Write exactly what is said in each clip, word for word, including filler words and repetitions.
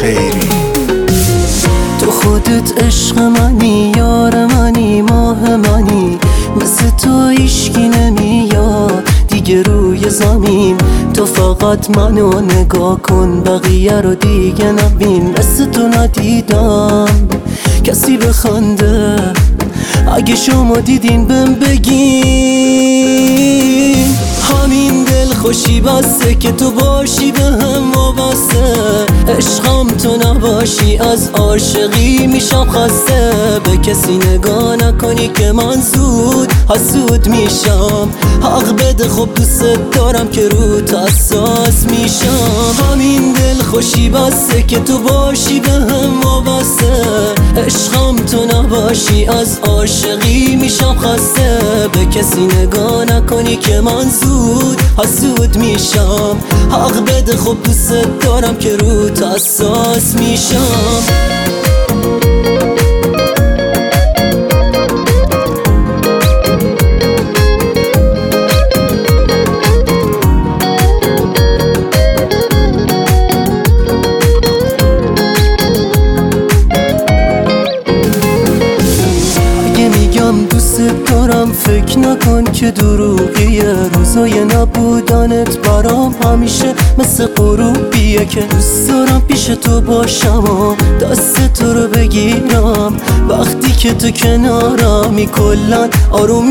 خیری. تو خودت عشق منی، یار منی، ماه منی، مثل تو هیشکی نمیاد دیگه روی زمین. تو فقط منو نگاه کن، بقیه رو دیگه نبین. مثل تو ندیدم کسی بخنده، اگه شما دیدین بهم بگین. همین دل خوشی بسته که تو باشی به هم وابسته، عشقم تو نباشی از عاشقی میشم خسته. به کسی نگاه نکنی که من زود حسود میشم، حق بده خب دوست دارم که روت حساس میشم. همین دل خوشی بسته که تو باشی به هم وابسته، عشقم تو نباشی از عاشقی میشم خسته. به کسی نگاه نکنی که من زود حسود میشم، حق بده خب دوست دارم که روت حساس میشم. دوست دارم فکر نکن که دروغیه، روزای نبودنت برام همیشه مثل غروبیه. که دوست دارم پیش تو باشم و دست تو رو بگیرم، وقتی که تو کنارمی کلن آروم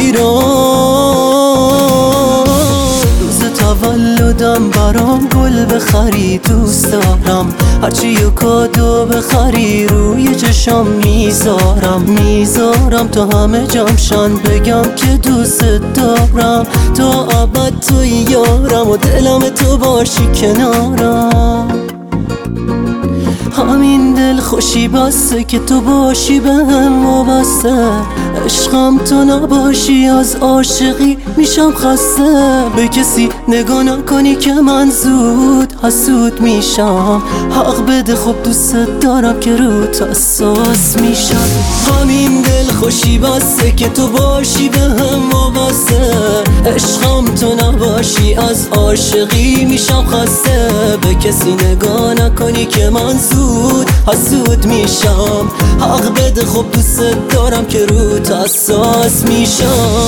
میگیرم. روز تولدم برام گل بخری دوست دارم، هرچی یه کادو بخری روی چشم میذارم میذارم تا همه جمشن بگم که دوست دارم. تا ابد تو یارم و دلم تو باشی کنارم. همین دل خوشی بسته که تو باشی به هم وابسته، عشقم تو نباشی از عاشقی میشم خسته. به کسی نگاه نکنی که من زود حسود میشم، حق بده خب دوست دارم که روت حساس میشم. همین دل خوشی بسته که تو باشی به هم وابسته، عشقم تو نباشی از عاشقی میشم خسته. به کسی نگاه نکنی که من زود حسود میشم، حق بده خب دوست دارم که روت حساس میشم.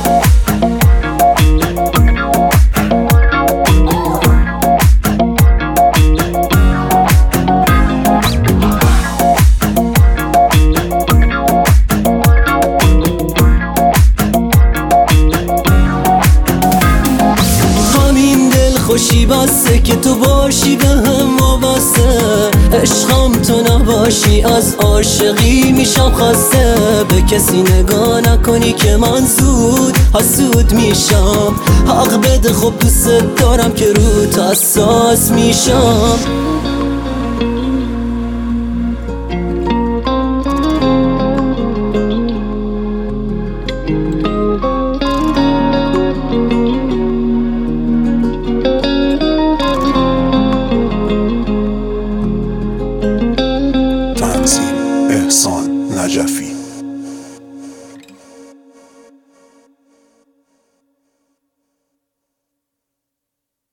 خوشی بسته که تو باشی به هم وابسته، عشقم تو نباشی از عاشقی میشم خسته. به کسی نگاه نکنی که من زود حسود میشم، حق بده خب دوست دارم که روت حساس میشم.